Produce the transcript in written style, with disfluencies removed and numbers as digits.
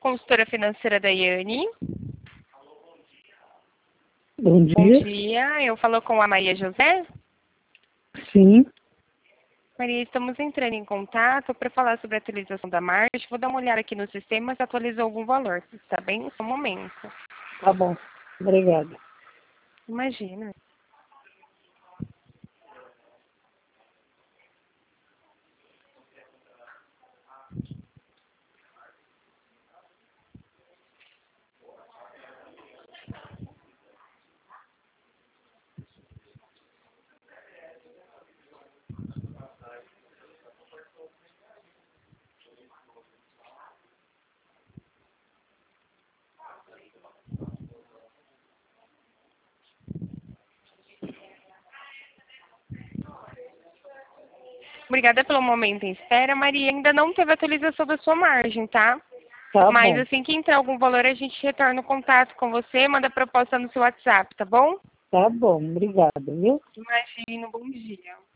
consultora financeira Daiane. Bom dia. Bom dia, eu falo com a Maria José. Sim, Maria, estamos entrando em contato para falar sobre a atualização da margem. Vou dar uma olhada aqui no sistema se atualizou algum valor. Está bem? Só um momento. tá bom. Obrigada. Imagina. Obrigada pelo momento em espera. Maria, ainda não teve atualização da sua margem, tá? Tá Mas bom. assim que entrar algum valor, a gente retorna o contato com você, manda a proposta no seu WhatsApp, tá bom? Tá bom. Obrigada, viu? Imagina, bom dia.